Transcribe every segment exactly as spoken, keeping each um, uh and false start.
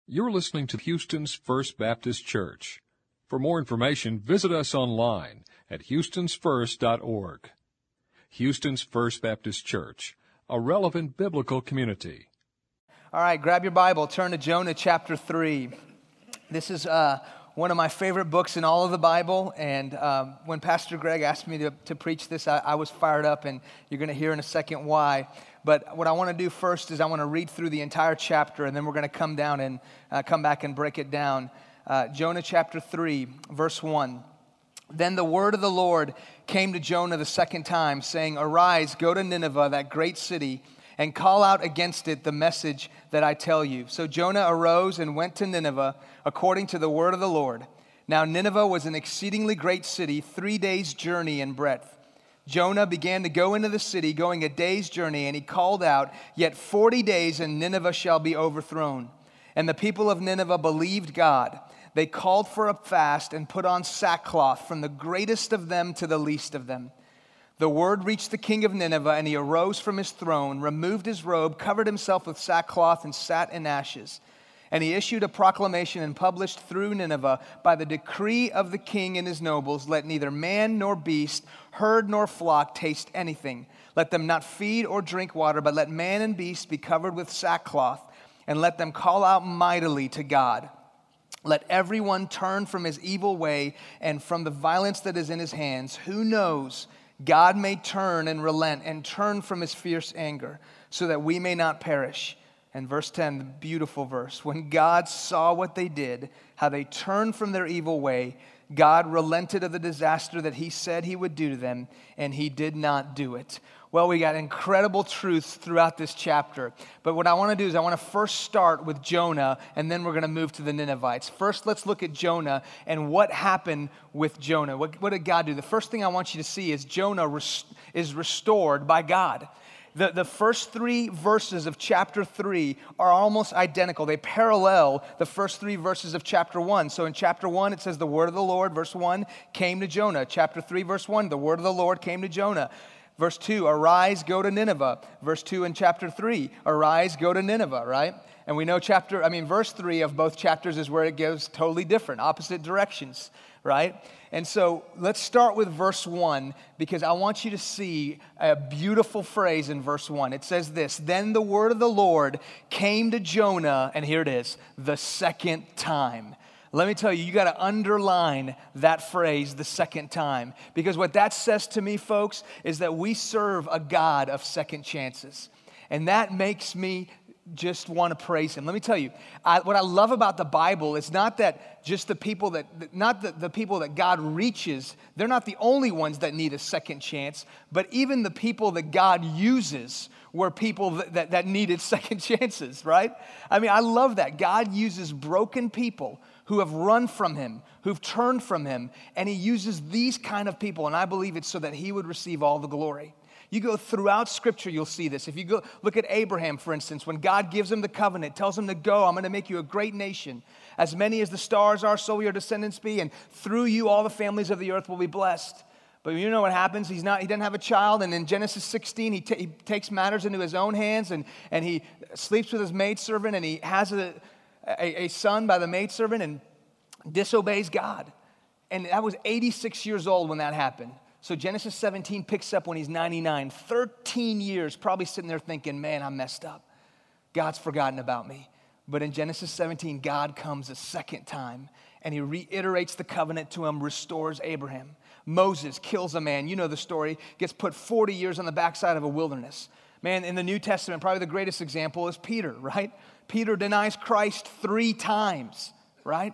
You're listening to Houston's First Baptist Church. For more information, visit us online at houstons first dot org. Houston's First Baptist Church, a relevant biblical community. All right, grab your Bible, turn to Jonah chapter three. This is uh, one of my favorite books in all of the Bible, and um, when Pastor Greg asked me to, to preach this, I, I was fired up, and you're going to hear in a second why. But what I want to do first is I want to read through the entire chapter, and then we're going to come down and uh, come back and break it down. Uh, Jonah chapter three, verse one. Then the word of the Lord came to Jonah the second time, saying, "Arise, go to Nineveh, that great city, and call out against it the message that I tell you." So Jonah arose and went to Nineveh according to the word of the Lord. Now Nineveh was an exceedingly great city, three days' journey in breadth. Jonah began to go into the city, going a day's journey, and he called out, "Yet forty days, and Nineveh shall be overthrown." And the people of Nineveh believed God. They called for a fast and put on sackcloth, from the greatest of them to the least of them. The word reached the king of Nineveh, and he arose from his throne, removed his robe, covered himself with sackcloth, and sat in ashes. And he issued a proclamation and published through Nineveh, by the decree of the king and his nobles, "Let neither man nor beast, herd nor flock taste anything. Let them not feed or drink water, but let man and beast be covered with sackcloth, and let them call out mightily to God. Let everyone turn from his evil way and from the violence that is in his hands. Who knows? God may turn and relent and turn from his fierce anger, so that we may not perish." And verse ten, the beautiful verse. "When God saw what they did, how they turned from their evil way, God relented of the disaster that he said he would do to them, and he did not do it." Well, we got incredible truths throughout this chapter. But what I want to do is I want to first start with Jonah, and then we're going to move to the Ninevites. First, let's look at Jonah and what happened with Jonah. What, what did God do? The first thing I want you to see is Jonah res- is restored by God. The, the first three verses of chapter three are almost identical. They parallel the first three verses of chapter one. So in chapter one, it says the word of the Lord, verse one, came to Jonah. Chapter three, verse one, the word of the Lord came to Jonah. Verse two, arise, go to Nineveh. Verse two in chapter three, arise, go to Nineveh, right? And we know chapter, I mean, verse three of both chapters is where it goes totally different, opposite directions, right? And so let's start with verse one, because I want you to see a beautiful phrase in verse one. It says this: "Then the word of the Lord came to Jonah," and here it is, "the second time." Let me tell you, you got to underline that phrase, "the second time," because what that says to me, folks, is that we serve a God of second chances. And that makes me just want to praise him. Let me tell you, I, what I love about the Bible is not that just the people that, not the, the people that God reaches, they're not the only ones that need a second chance, but even the people that God uses were people that, that, that needed second chances, right? I mean, I love that. God uses broken people who have run from him, who've turned from him, and he uses these kind of people, and I believe it's so that he would receive all the glory. You go throughout Scripture, you'll see this. If you go look at Abraham, for instance, when God gives him the covenant, tells him to go, "I'm going to make you a great nation. As many as the stars are, so will your descendants be, and through you all the families of the earth will be blessed." But you know what happens? He's not. He doesn't have a child, and in Genesis sixteen, he, t- he takes matters into his own hands, and, and he sleeps with his maidservant, and he has a, a, a son by the maidservant, and disobeys God. And that was eighty-six years old when that happened. So Genesis seventeen picks up when he's ninety-nine, thirteen years, probably sitting there thinking, "Man, I'm messed up. God's forgotten about me." But in Genesis seventeen, God comes a second time, and he reiterates the covenant to him, restores Abraham. Moses kills a man. You know the story. Gets put forty years on the backside of a wilderness. Man, in the New Testament, probably the greatest example is Peter, right? Peter denies Christ three times, right?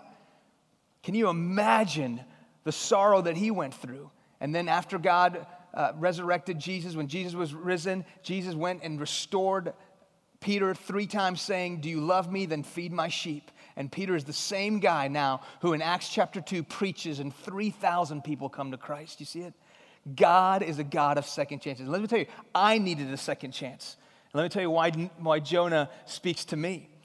Can you imagine the sorrow that he went through? And then after God uh, resurrected Jesus, when Jesus was risen, Jesus went and restored Peter three times, saying, "Do you love me? Then feed my sheep." And Peter is the same guy now who in Acts chapter two preaches, and three thousand people come to Christ. You see it? God is a God of second chances. Let me tell you, I needed a second chance. And let me tell you why, why Jonah speaks to me.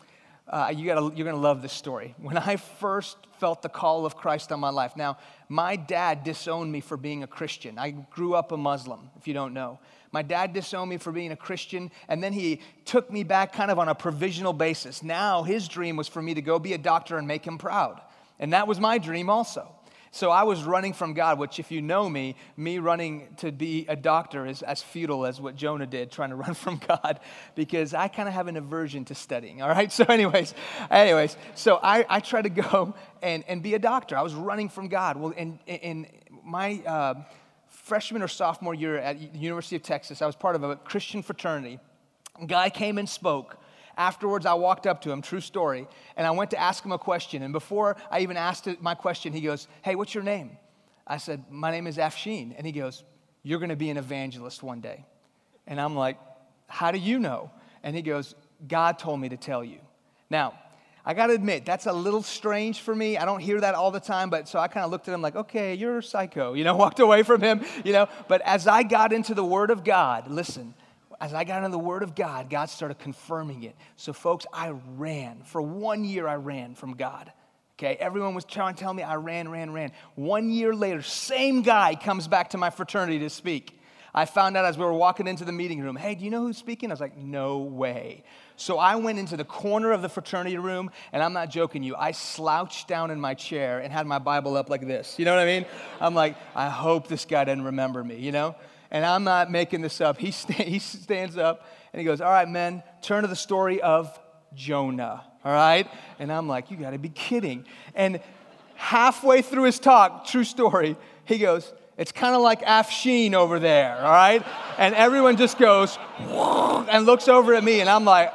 Uh, you gotta, you're going to love this story. When I first felt the call of Christ on my life, now, my dad disowned me for being a Christian. I grew up a Muslim, if you don't know. My dad disowned me for being a Christian, and then he took me back kind of on a provisional basis. Now, his dream was for me to go be a doctor and make him proud. And that was my dream also. So I was running from God, which if you know me, me running to be a doctor is as futile as what Jonah did, trying to run from God, because I kind of have an aversion to studying, all right? So anyways, anyways, so I, I tried to go and, and be a doctor. I was running from God. Well, in, in my uh, freshman or sophomore year at the University of Texas, I was part of a Christian fraternity. A guy came and spoke. Afterwards, I walked up to him, true story, and I went to ask him a question. And before I even asked my question, he goes, "Hey, what's your name?" I said, "My name is Afshin." And he goes, "You're going to be an evangelist one day." And I'm like, "How do you know?" And he goes, "God told me to tell you." Now, I got to admit, that's a little strange for me. I don't hear that all the time, but so I kind of looked at him like, okay, you're a psycho, you know, walked away from him, you know. But as I got into the Word of God, listen, as I got into the Word of God, God started confirming it. So, folks, I ran. For one year, I ran from God. Okay, everyone was trying to tell me I ran, ran, ran. One year later, same guy comes back to my fraternity to speak. I found out as we were walking into the meeting room, "Hey, do you know who's speaking?" I was like, "No way." So I went into the corner of the fraternity room, and I'm not joking you, I slouched down in my chair and had my Bible up like this. You know what I mean? I'm like, I hope this guy doesn't remember me, you know? And I'm not making this up. He, sta- he stands up, and he goes, "All right, men, turn to the story of Jonah." All right? And I'm like, you got to be kidding. And halfway through his talk, true story, he goes, "It's kind of like Afshin over there." All right? And everyone just goes, and looks over at me, and I'm like,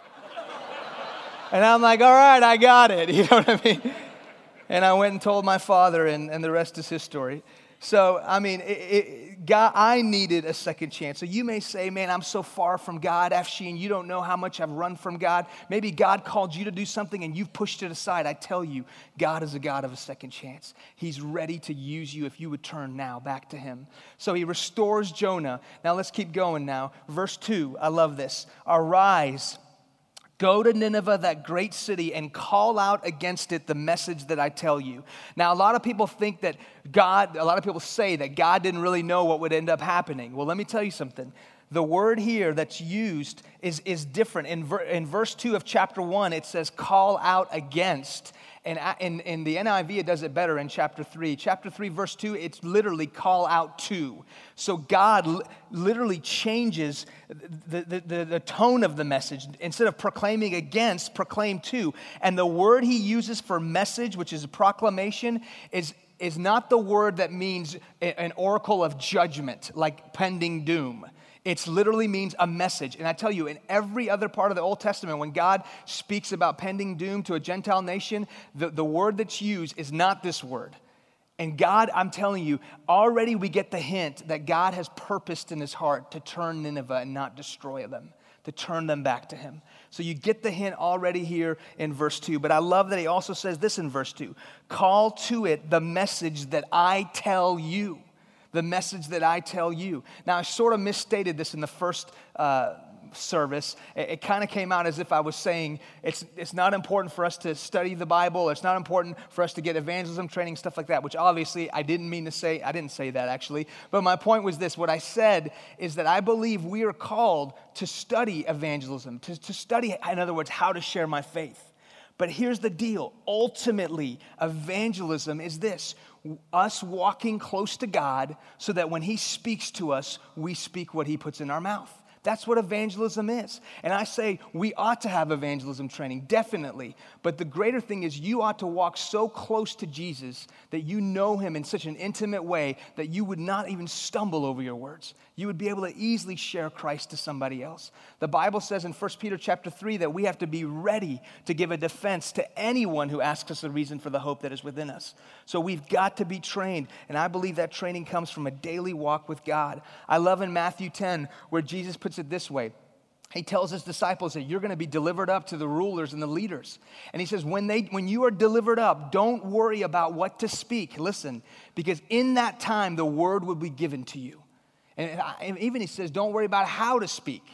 and I'm like, all right, I got it. You know what I mean? And I went and told my father, and, and the rest is history. So, I mean, it, it, God, I needed a second chance. So you may say, "Man, I'm so far from God, Afshin, you don't know how much I've run from God." Maybe God called you to do something and you've pushed it aside. I tell you, God is a God of a second chance. He's ready to use you if you would turn now back to him. So he restores Jonah. Now let's keep going now. Verse two, I love this. "Arise, go to Nineveh, that great city, and call out against it the message that I tell you." Now, a lot of people think that God, a lot of people say that God didn't really know what would end up happening. Well, let me tell you something. The word here that's used is, is different. In, ver, in verse two of chapter one, it says call out against. And in, in the N I V, it does it better in chapter three. Chapter three, verse two, it's literally call out to. So God li- literally changes the, the, the, the tone of the message. Instead of proclaiming against, proclaim to. And the word he uses for message, which is a proclamation, is, is not the word that means an oracle of judgment, like pending doom. It literally means a message. And I tell you, in every other part of the Old Testament, when God speaks about pending doom to a Gentile nation, the, the word that's used is not this word. And God, I'm telling you, already we get the hint that God has purposed in his heart to turn Nineveh and not destroy them, to turn them back to him. So you get the hint already here in verse two. But I love that he also says this in verse two. Call to it the message that I tell you. The message that I tell you. Now, I sort of misstated this in the first uh, service. It, it kind of came out as if I was saying it's it's not important for us to study the Bible. It's not important for us to get evangelism training, stuff like that, which obviously I didn't mean to say. I didn't say that, actually. But my point was this. What I said is that I believe we are called to study evangelism, to, to study, in other words, how to share my faith. But here's the deal. Ultimately, evangelism is this. Us walking close to God so that when he speaks to us, we speak what he puts in our mouth. That's what evangelism is. And I say we ought to have evangelism training, definitely. But the greater thing is you ought to walk so close to Jesus that you know him in such an intimate way that you would not even stumble over your words. You would be able to easily share Christ to somebody else. The Bible says in First Peter chapter three that we have to be ready to give a defense to anyone who asks us the reason for the hope that is within us. So we've got to be trained. And I believe that training comes from a daily walk with God. I love in Matthew ten where Jesus puts it this way. He tells his disciples that you're going to be delivered up to the rulers and the leaders. And he says, when they, when you are delivered up, don't worry about what to speak. Listen, because in that time, the word will be given to you. And even he says, don't worry about how to speak. He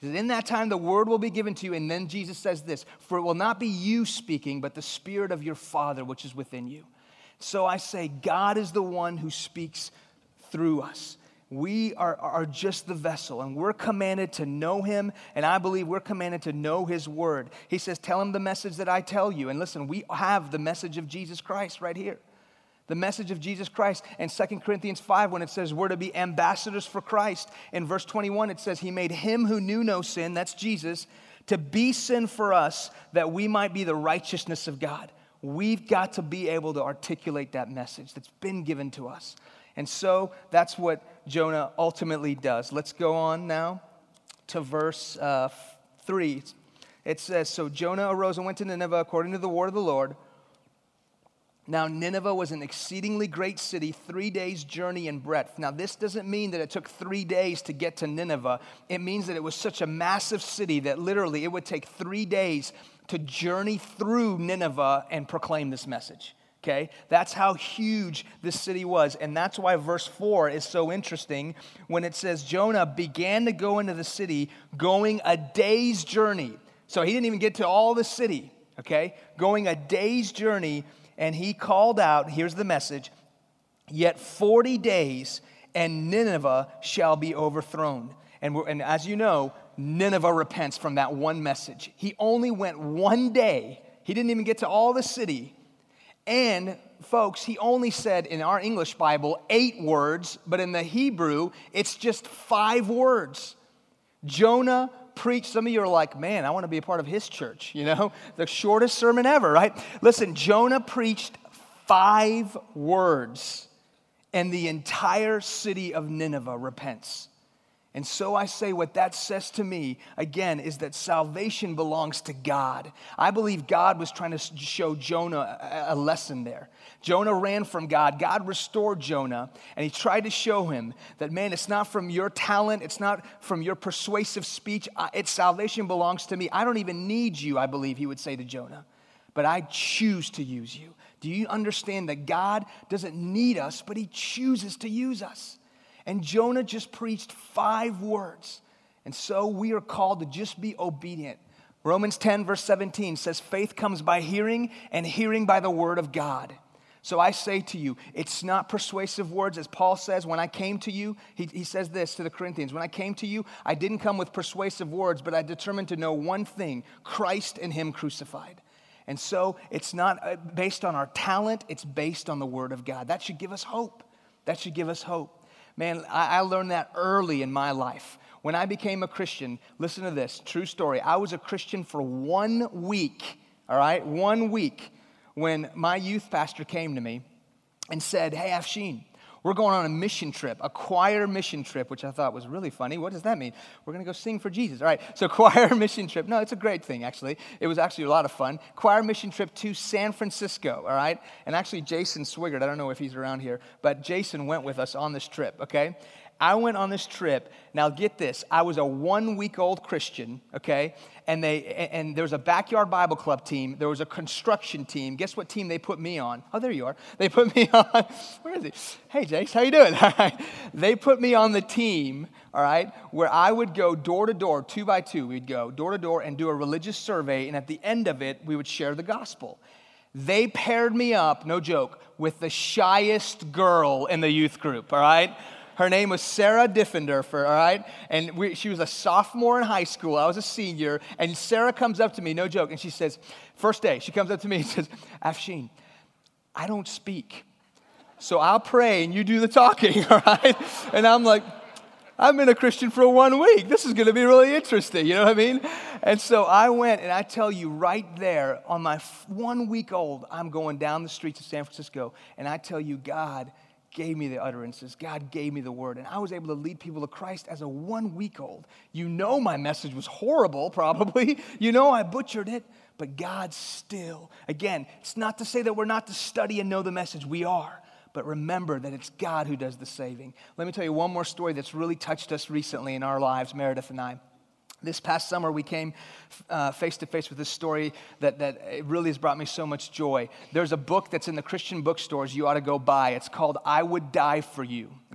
He says, in that time the word will be given to you. And then Jesus says this, for it will not be you speaking, but the Spirit of your Father which is within you. So I say, God is the one who speaks through us. We are, are just the vessel, and we're commanded to know him, and I believe we're commanded to know his word. He says, tell him the message that I tell you. And listen, we have the message of Jesus Christ right here. The message of Jesus Christ. In Second Corinthians five, when it says we're to be ambassadors for Christ, in verse twenty-one, it says he made him who knew no sin, that's Jesus, to be sin for us, that we might be the righteousness of God. We've got to be able to articulate that message that's been given to us. And so that's what Jonah ultimately does. Let's go on now to verse uh, three. It says, so Jonah arose and went to Nineveh according to the word of the Lord. Now Nineveh was an exceedingly great city, three days' journey in breadth. Now this doesn't mean that it took three days to get to Nineveh. It means that it was such a massive city that literally it would take three days to journey through Nineveh and proclaim this message. Okay, that's how huge this city was. And that's why verse four is so interesting when it says Jonah began to go into the city going a day's journey. So he didn't even get to all the city, okay? Going a day's journey, and he called out, here's the message, yet forty days and Nineveh shall be overthrown. And, we're, and as you know, Nineveh repents from that one message. He only went one day. He didn't even get to all the city. And, folks, he only said in our English Bible eight words, but in the Hebrew, it's just five words. Jonah preached. Some of you are like, man, I want to be a part of his church, you know? The shortest sermon ever, right? Listen, Jonah preached five words, and the entire city of Nineveh repents. And so I say what that says to me, again, is that salvation belongs to God. I believe God was trying to show Jonah a lesson there. Jonah ran from God. God restored Jonah, and he tried to show him that, man, it's not from your talent. It's not from your persuasive speech. It's salvation belongs to me. I don't even need you, I believe he would say to Jonah, but I choose to use you. Do you understand that God doesn't need us, but he chooses to use us? And Jonah just preached five words. And so we are called to just be obedient. Romans ten verse seventeen says, faith comes by hearing, and hearing by the word of God. So I say to you, it's not persuasive words. As Paul says, when I came to you, he, he says this to the Corinthians, when I came to you, I didn't come with persuasive words, but I determined to know one thing, Christ and him crucified. And so it's not based on our talent, it's based on the word of God. That should give us hope. That should give us hope. Man, I, I learned that early in my life. When I became a Christian, listen to this, true story. I was a Christian for one week, all right? One week when my youth pastor came to me and said, hey, Afshin, we're going on a mission trip, a choir mission trip, which I thought was really funny. What does that mean? We're going to go sing for Jesus. All right, so choir mission trip. No, it's a great thing, actually. It was actually a lot of fun. Choir mission trip to San Francisco, all right? And actually, Jason Swigert, I don't know if he's around here, but Jason went with us on this trip, okay? I went on this trip. Now, get this. I was a one-week-old Christian, okay? And they and there was a backyard Bible club team. There was a construction team. Guess what team they put me on? Oh, there you are. They put me on. Where is he? Hey, Jace, how you doing? All right. They put me on the team, all right, where I would go door to door, two by two. We'd go door to door and do a religious survey. And at the end of it, we would share the gospel. They paired me up, no joke, with the shyest girl in the youth group, all right? Her name was Sarah Diffenderfer, all right? And we, she was a sophomore in high school. I was a senior. And Sarah comes up to me, no joke, and she says, first day, she comes up to me and says, Afshin, I don't speak. So I'll pray and you do the talking, all right? And I'm like, I've been a Christian for one week. This is going to be really interesting, you know what I mean? And so I went, and I tell you right there, on my one week old, I'm going down the streets of San Francisco, and I tell you, God gave me the utterances. God gave me the word. And I was able to lead people to Christ as a one-week-old. You know my message was horrible, probably. You know I butchered it. But God still, again, it's not to say that we're not to study and know the message. We are. But remember that it's God who does the saving. Let me tell you one more story that's really touched us recently in our lives, Meredith and I. This past summer, we came uh, face-to-face with this story that, that it really has brought me so much joy. There's a book that's in the Christian bookstores you ought to go buy. It's called I Would Die For You,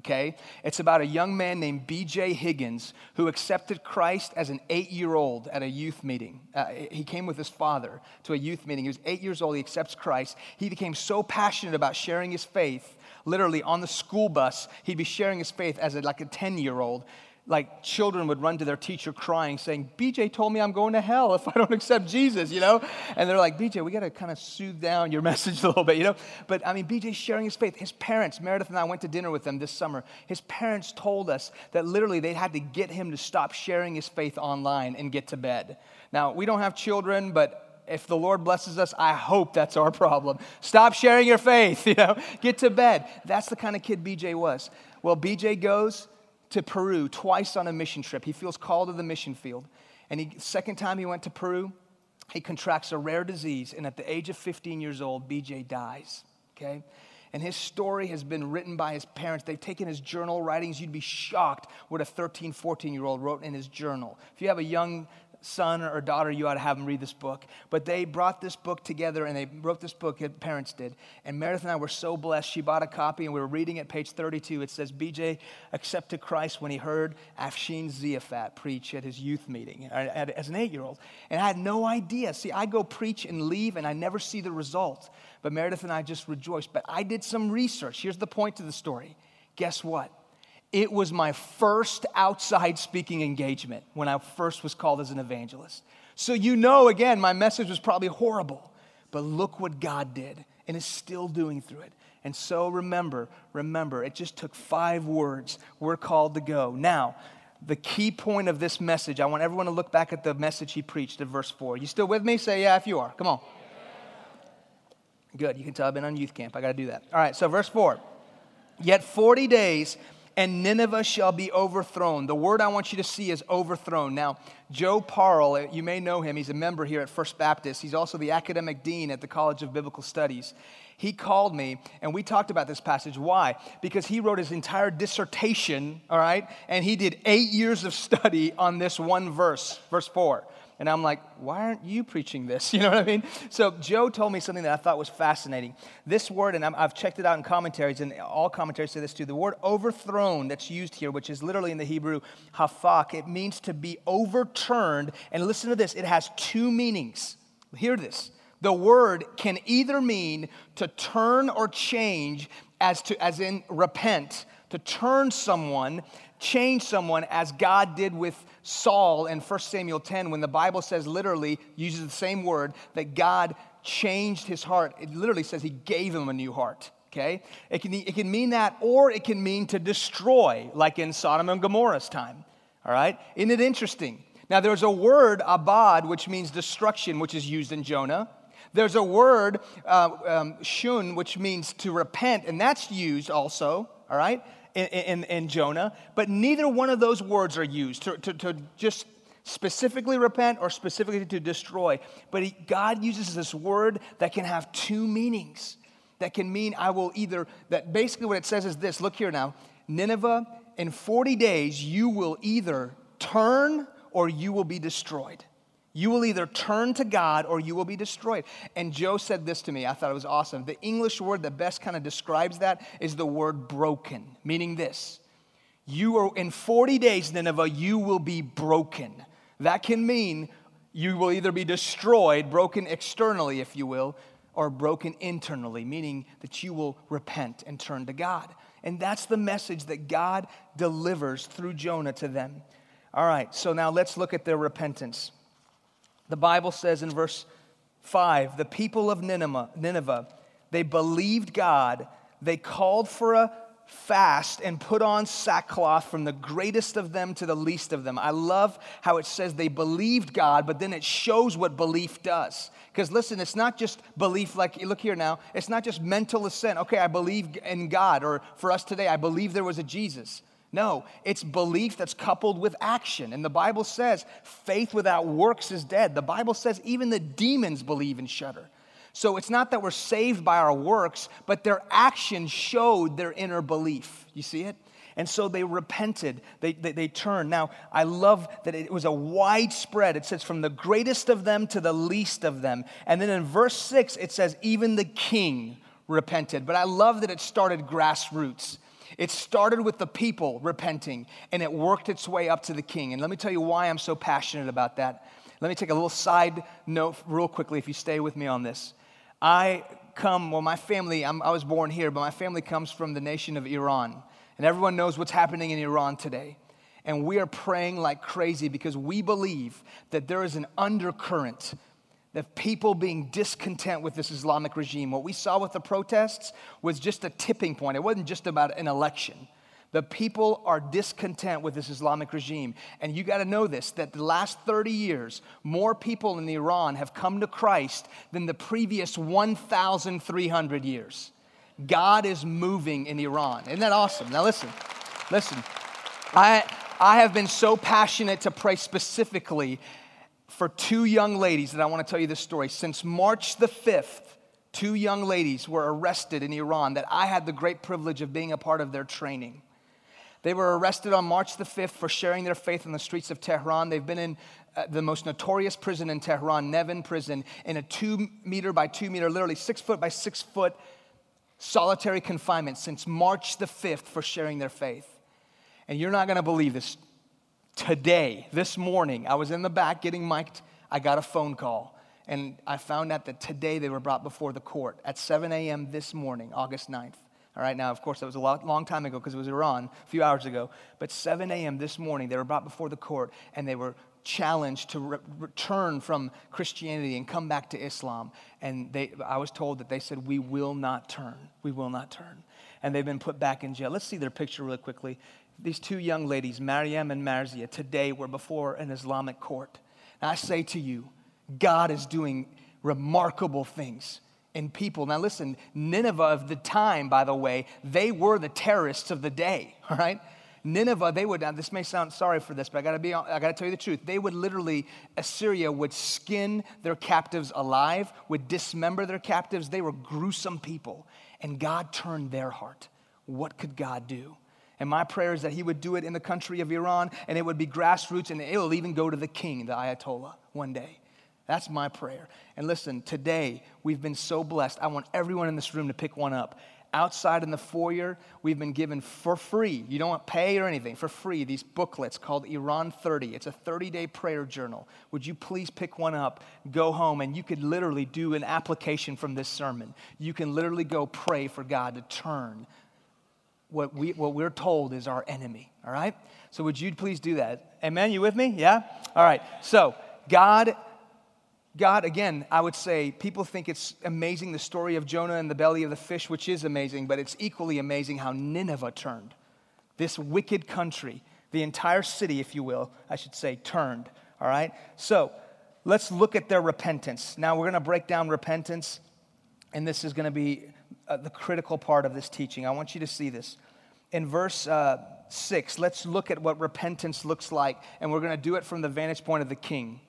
okay? It's about a young man named B J Higgins who accepted Christ as an eight-year-old at a youth meeting. Uh, he came with his father to a youth meeting. He was eight years old. He accepts Christ. He became so passionate about sharing his faith, literally on the school bus, he'd be sharing his faith as a, like a ten-year-old. Like children would run to their teacher crying, saying, B J told me I'm going to hell if I don't accept Jesus, you know? And they're like, B J, we got to kind of soothe down your message a little bit, you know? But I mean, B J's sharing his faith. His parents, Meredith and I went to dinner with them this summer. His parents told us that literally they had to get him to stop sharing his faith online and get to bed. Now, we don't have children, but if the Lord blesses us, I hope that's our problem. Stop sharing your faith, you know? Get to bed. That's the kind of kid B J was. Well, B J goes to Peru twice on a mission trip. He feels called to the mission field. And he, second time he went to Peru, he contracts a rare disease. And at the age of fifteen years old, B J dies, okay? And his story has been written by his parents. They've taken his journal writings. You'd be shocked what a thirteen, fourteen-year-old wrote in his journal. If you have a young son or daughter, you ought to have them read this book. But they brought this book together, and they wrote this book, parents did. And Meredith and I were so blessed. She bought a copy, and we were reading it, page thirty-two. It says, B J accepted Christ when he heard Afshin Ziafat preach at his youth meeting as an eight-year-old. And I had no idea. See, I go preach and leave, and I never see the result. But Meredith and I just rejoiced. But I did some research. Here's the point to the story. Guess what? It was my first outside speaking engagement when I first was called as an evangelist. So you know, again, my message was probably horrible. But look what God did and is still doing through it. And so remember, remember, it just took five words. We're called to go. Now, the key point of this message, I want everyone to look back at the message he preached at verse four. You still with me? Say yeah if you are. Come on. Good. You can tell I've been on youth camp. I got to do that. All right, so verse four. Yet forty days and Nineveh shall be overthrown. The word I want you to see is overthrown. Now, Joe Parle, you may know him. He's a member here at First Baptist. He's also the academic dean at the College of Biblical Studies. He called me, and we talked about this passage. Why? Because he wrote his entire dissertation, all right? And he did eight years of study on this one verse, verse four. And I'm like, why aren't you preaching this? You know what I mean? So Joe told me something that I thought was fascinating. This word, and I've checked it out in commentaries, and all commentaries say this too. The word overthrown that's used here, which is literally in the Hebrew, hafak, it means to be overturned. And listen to this. It has two meanings. Hear this. The word can either mean to turn or change as to as in repent, to turn someone, change someone as God did with Saul in First Samuel ten, when the Bible says literally, uses the same word, that God changed his heart. It literally says he gave him a new heart, okay? It can, it can mean that, or it can mean to destroy, like in Sodom and Gomorrah's time, all right? Isn't it interesting? Now, there's a word, abad, which means destruction, which is used in Jonah. There's a word, uh, um, shun, which means to repent, and that's used also, all right? In, in, in Jonah, but neither one of those words are used to, to, to just specifically repent or specifically to destroy. But he, God uses this word that can have two meanings. That can mean I will either, that basically what it says is this, look here now, Nineveh, in forty days you will either turn or you will be destroyed. You will either turn to God or you will be destroyed. And Joe said this to me. I thought it was awesome. The English word that best kind of describes that is the word broken, meaning this. You are in forty days, Nineveh, you will be broken. That can mean you will either be destroyed, broken externally, if you will, or broken internally, meaning that you will repent and turn to God. And that's the message that God delivers through Jonah to them. All right, so now let's look at their repentance. The Bible says in verse five, the people of Nineveh, Nineveh, they believed God. They called for a fast and put on sackcloth from the greatest of them to the least of them. I love how it says they believed God, but then it shows what belief does. Because listen, it's not just belief like, look here now, it's not just mental assent. Okay, I believe in God, or for us today, I believe there was a Jesus. No, it's belief that's coupled with action. And the Bible says faith without works is dead. The Bible says even the demons believe and shudder. So it's not that we're saved by our works, but their action showed their inner belief. You see it? And so they repented. They, they, they turned. Now, I love that it was a widespread. It says from the greatest of them to the least of them. And then in verse six, it says even the king repented. But I love that it started grassroots. It started with the people repenting, and it worked its way up to the king. And let me tell you why I'm so passionate about that. Let me take a little side note real quickly if you stay with me on this. I come, well, my family, I'm, I was born here, but my family comes from the nation of Iran. And everyone knows what's happening in Iran today. And we are praying like crazy because we believe that there is an undercurrent of people being discontent with this Islamic regime. What we saw with the protests was just a tipping point. It wasn't just about an election. The people are discontent with this Islamic regime. And you got to know this, that the last thirty years, more people in Iran have come to Christ than the previous one thousand three hundred years. God is moving in Iran. Isn't that awesome? Now listen, listen. I, I have been so passionate to pray specifically for two young ladies that I want to tell you this story. Since March the fifth, two young ladies were arrested in Iran that I had the great privilege of being a part of their training. They were arrested on March the fifth for sharing their faith in the streets of Tehran. They've been in uh, the most notorious prison in Tehran, Nevin prison, in a two meter by two meter, literally six foot by six foot solitary confinement since March the fifth for sharing their faith. And you're not going to believe this. Today, this morning, I was in the back getting mic'd. I got a phone call. And I found out that today they were brought before the court at seven a.m. this morning, August ninth. All right, now, of course, that was a long, long time ago because it was Iran, a few hours ago. But seven a.m. this morning, they were brought before the court, and they were challenged to re- return from Christianity and come back to Islam. And they, I was told that they said, we will not turn. We will not turn. And they've been put back in jail. Let's see their picture really quickly. These two young ladies, Maryam and Marzia, today were before an Islamic court. And I say to you, God is doing remarkable things in people. Now listen, Nineveh of the time, by the way, they were the terrorists of the day, all right? Nineveh, they would, now this may sound sorry for this, but I gotta be, I gotta tell you the truth. They would literally, Assyria would skin their captives alive, would dismember their captives. They were gruesome people. And God turned their heart. What could God do? And my prayer is that he would do it in the country of Iran, and it would be grassroots, and it will even go to the king, the Ayatollah, one day. That's my prayer. And listen, today, we've been so blessed. I want everyone in this room to pick one up. Outside in the foyer, we've been given for free. You don't pay or anything, for free, these booklets called Iran thirty. It's a thirty-day prayer journal. Would you please pick one up, go home, and you could literally do an application from this sermon. You can literally go pray for God to turn what, we, what we're told is our enemy, all right? So would you please do that? Amen, you with me? Yeah? All right, so God... God, again, I would say people think it's amazing the story of Jonah in the belly of the fish, which is amazing, but it's equally amazing how Nineveh turned. This wicked country, the entire city, if you will, I should say, turned, all right? So let's look at their repentance. Now we're going to break down repentance, and this is going to be uh, the critical part of this teaching. I want you to see this. In verse uh, six, let's look at what repentance looks like, and we're going to do it from the vantage point of the king.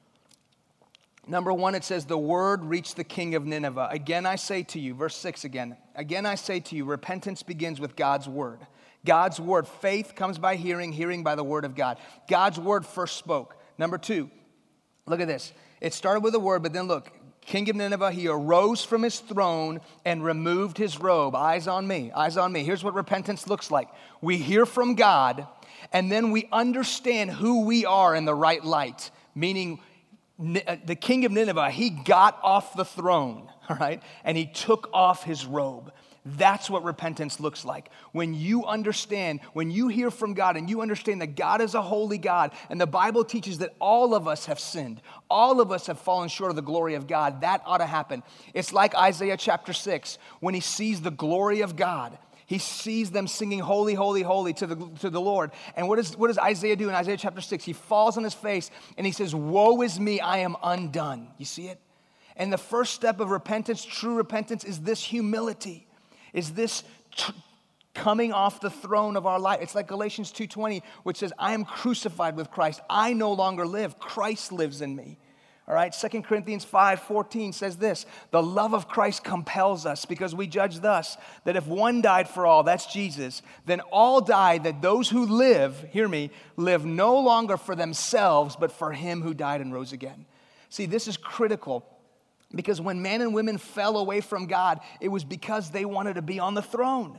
Number one, it says, the word reached the king of Nineveh. Again, I say to you, verse six again. Again, I say to you, repentance begins with God's word. God's word, faith comes by hearing, hearing by the word of God. God's word first spoke. Number two, look at this. It started with a word, but then look, king of Nineveh, he arose from his throne and removed his robe. Eyes on me, eyes on me. Here's what repentance looks like. We hear from God, and then we understand who we are in the right light, meaning the king of Nineveh, he got off the throne, all right, and he took off his robe. That's what repentance looks like. When you understand, when you hear from God and you understand that God is a holy God, and the Bible teaches that all of us have sinned, all of us have fallen short of the glory of God, that ought to happen. It's like Isaiah chapter six, when he sees the glory of God. He sees them singing, holy, holy, holy to the, to the Lord. And what, is, what does Isaiah do in Isaiah chapter six? He falls on his face and he says, woe is me, I am undone. You see it? And the first step of repentance, true repentance, is this humility, is this t- coming off the throne of our life. It's like Galatians two twenty, which says, I am crucified with Christ. I no longer live. Christ lives in me. All right, Second Corinthians five fourteen says this, the love of Christ compels us because we judge thus, that if one died for all, that's Jesus, then all died that those who live, hear me, live no longer for themselves, but for him who died and rose again. See, this is critical because when men and women fell away from God, it was because they wanted to be on the throne.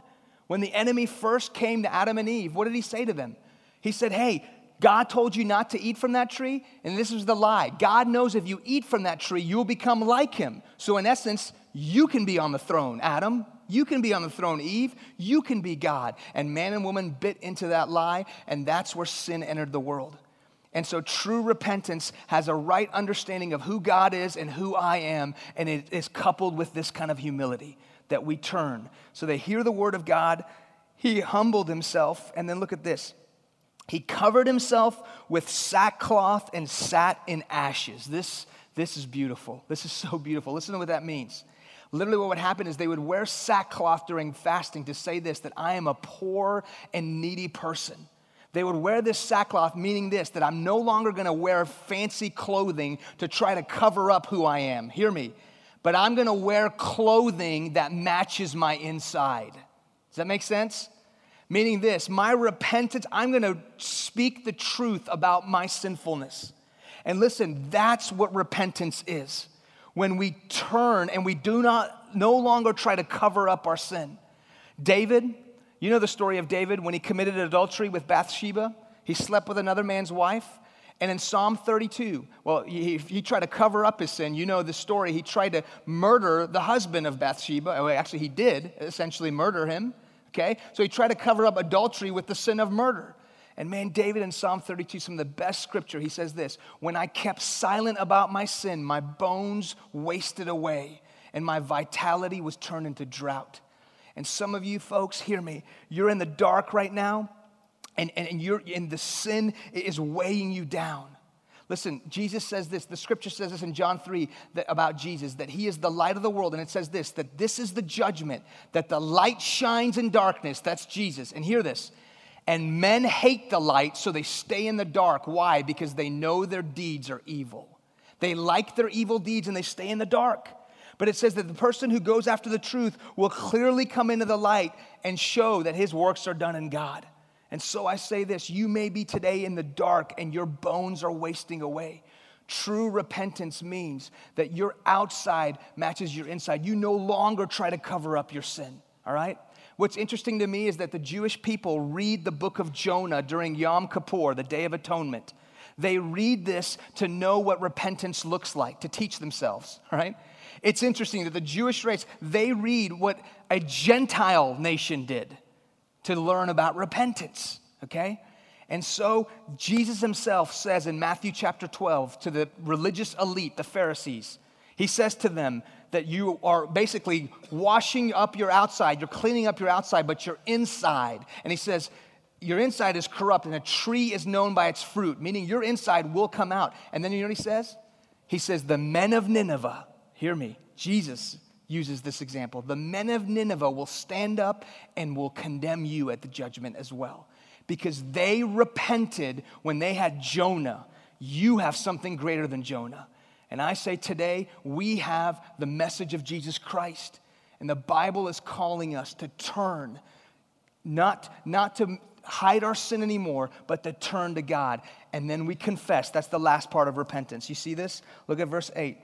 When the enemy first came to Adam and Eve, what did he say to them? He said, hey, God told you not to eat from that tree, and this is the lie. God knows if you eat from that tree, you will become like him. So in essence, you can be on the throne, Adam. You can be on the throne, Eve. You can be God. And man and woman bit into that lie, and that's where sin entered the world. And so true repentance has a right understanding of who God is and who I am, and it is coupled with this kind of humility that we turn. So they hear the word of God. He humbled himself, and then look at this. He covered himself with sackcloth and sat in ashes. This, this is beautiful. This is so beautiful. Listen to what that means. Literally what would happen is they would wear sackcloth during fasting to say this, that I am a poor and needy person. They would wear this sackcloth, meaning this, that I'm no longer going to wear fancy clothing to try to cover up who I am. Hear me. But I'm going to wear clothing that matches my inside. Does that make sense? Meaning this, my repentance, I'm going to speak the truth about my sinfulness. And listen, that's what repentance is. When we turn and we do not, no longer try to cover up our sin. David, you know the story of David when he committed adultery with Bathsheba? He slept with another man's wife. And in Psalm thirty-two, well, he, he tried to cover up his sin. You know the story. He tried to murder the husband of Bathsheba. Well, actually, he did essentially murder him. Okay? So he tried to cover up adultery with the sin of murder. And man, David in Psalm thirty-two, some of the best scripture, he says this, when I kept silent about my sin, my bones wasted away, and my vitality was turned into drought. And some of you folks, hear me, you're in the dark right now, and, and, and you're in the sin is weighing you down. Listen, Jesus says this, the scripture says this in John three that, about Jesus, that he is the light of the world. And it says this, that this is the judgment, that the light shines in darkness. That's Jesus. And hear this. And men hate the light, so they stay in the dark. Why? Because they know their deeds are evil. They like their evil deeds and they stay in the dark. But it says that the person who goes after the truth will clearly come into the light and show that his works are done in God. And so I say this, you may be today in the dark and your bones are wasting away. True repentance means that your outside matches your inside. You no longer try to cover up your sin, all right? What's interesting to me is that the Jewish people read the book of Jonah during Yom Kippur, the Day of Atonement. They read this to know what repentance looks like, to teach themselves, all right? It's interesting that the Jewish race, they read what a Gentile nation did to learn about repentance, okay? And so Jesus himself says in Matthew chapter twelve to the religious elite, the Pharisees, he says to them that you are basically washing up your outside, you're cleaning up your outside, but your inside. And he says, your inside is corrupt and a tree is known by its fruit, meaning your inside will come out. And then you know what he says? He says, the men of Nineveh, hear me, Jesus uses this example. The men of Nineveh will stand up and will condemn you at the judgment as well. Because they repented when they had Jonah. You have something greater than Jonah. And I say today, we have the message of Jesus Christ. And the Bible is calling us to turn, not, not to hide our sin anymore, but to turn to God. And then we confess. That's the last part of repentance. You see this? Look at verse eight.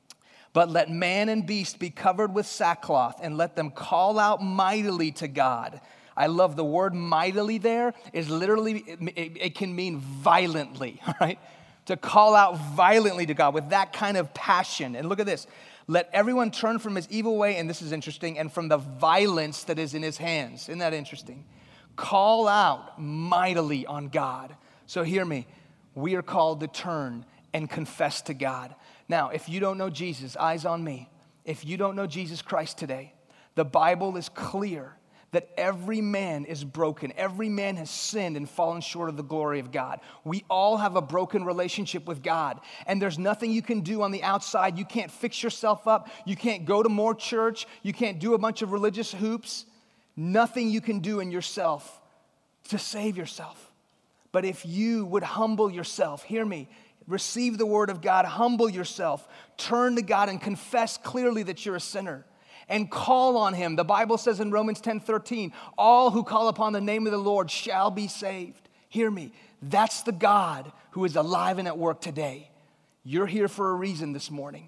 But let man and beast be covered with sackcloth, and let them call out mightily to God. I love the word mightily there is literally, it, it, it can mean violently, all right? To call out violently to God with that kind of passion. And look at this. Let everyone turn from his evil way, and this is interesting, and from the violence that is in his hands. Isn't that interesting? Call out mightily on God. So hear me. We are called to turn and confess to God. Now, if you don't know Jesus, eyes on me. If you don't know Jesus Christ today, the Bible is clear that every man is broken. Every man has sinned and fallen short of the glory of God. We all have a broken relationship with God. And there's nothing you can do on the outside. You can't fix yourself up. You can't go to more church. You can't do a bunch of religious hoops. Nothing you can do in yourself to save yourself. But if you would humble yourself, hear me, receive the word of God, humble yourself, turn to God and confess clearly that you're a sinner. And call on him. The Bible says in Romans ten thirteen, all who call upon the name of the Lord shall be saved. Hear me. That's the God who is alive and at work today. You're here for a reason this morning.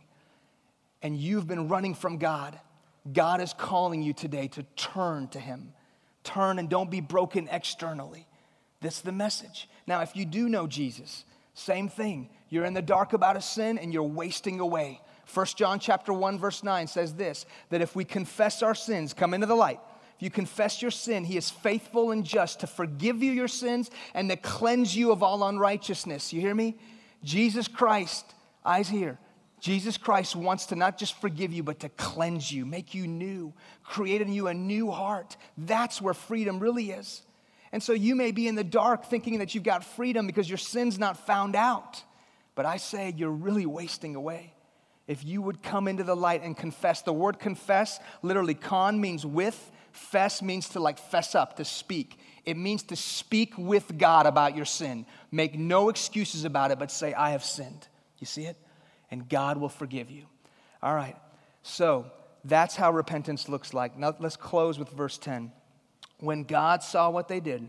And you've been running from God. God is calling you today to turn to him. Turn and don't be broken externally. That's the message. Now, if you do know Jesus, same thing. You're in the dark about a sin and you're wasting away. First John chapter one, verse nine says this, that if we confess our sins, come into the light. If you confess your sin, he is faithful and just to forgive you your sins and to cleanse you of all unrighteousness. You hear me? Jesus Christ, eyes here. Jesus Christ wants to not just forgive you, but to cleanse you, make you new, create in you a new heart. That's where freedom really is. And so you may be in the dark thinking that you've got freedom because your sin's not found out. But I say you're really wasting away. If you would come into the light and confess. The word confess, literally con means with, fess means to like fess up, to speak. It means to speak with God about your sin. Make no excuses about it, but say, I have sinned. You see it? And God will forgive you. All right, so that's how repentance looks like. Now let's close with verse ten. When God saw what they did,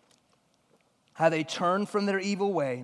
how they turned from their evil way,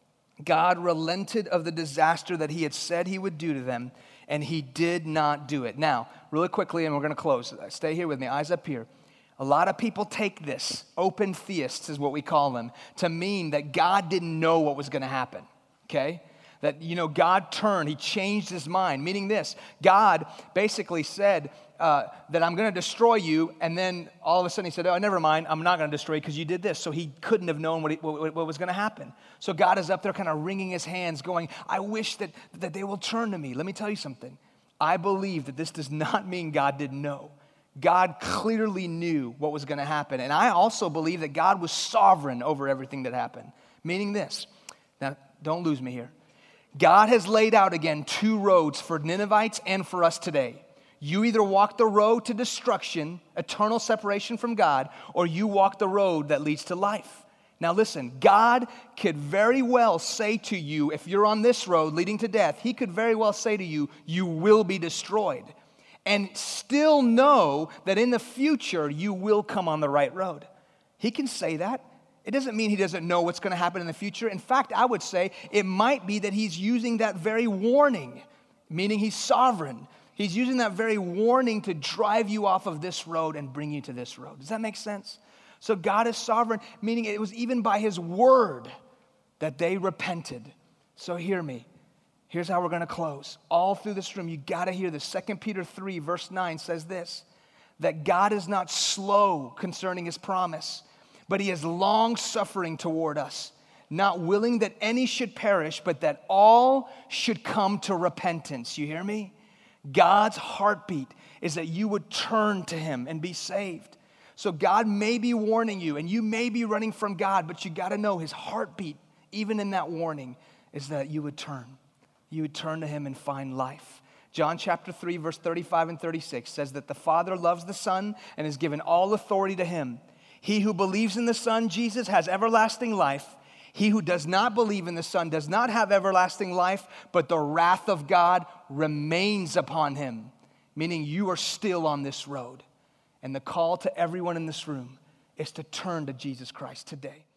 God relented of the disaster that he had said he would do to them, and he did not do it. Now, really quickly, and we're going to close. Stay here with me, eyes up here. A lot of people take this, open theists is what we call them, to mean that God didn't know what was going to happen, okay? That, you know, God turned, he changed his mind, meaning this. God basically said uh, that I'm going to destroy you, and then all of a sudden he said, oh, never mind, I'm not going to destroy you because you did this. So he couldn't have known what, he, what, what was going to happen. So God is up there kind of wringing his hands going, I wish that, that they will turn to me. Let me tell you something. I believe that this does not mean God didn't know. God clearly knew what was going to happen. And I also believe that God was sovereign over everything that happened. Meaning this. Now, don't lose me here. God has laid out again two roads for Ninevites and for us today. You either walk the road to destruction, eternal separation from God, or you walk the road that leads to life. Now listen, God could very well say to you, if you're on this road leading to death, he could very well say to you, you will be destroyed. And still know that in the future, you will come on the right road. He can say that. It doesn't mean he doesn't know what's going to happen in the future. In fact, I would say it might be that he's using that very warning, meaning he's sovereign. He's using that very warning to drive you off of this road and bring you to this road. Does that make sense? So God is sovereign, meaning it was even by his word that they repented. So hear me. Here's how we're going to close. All through this room, you got to hear this. Second Peter three, verse nine says this, that God is not slow concerning his promise, but he is long-suffering toward us, not willing that any should perish, but that all should come to repentance. You hear me? God's heartbeat is that you would turn to him and be saved. So God may be warning you, and you may be running from God, but you got to know his heartbeat, even in that warning, is that you would turn. You would turn to him and find life. John chapter three, verse thirty-five and thirty-six says that the Father loves the Son and has given all authority to him. He who believes in the Son, Jesus, has everlasting life. He who does not believe in the Son does not have everlasting life, but the wrath of God remains upon him, meaning you are still on this road. And the call to everyone in this room is to turn to Jesus Christ today.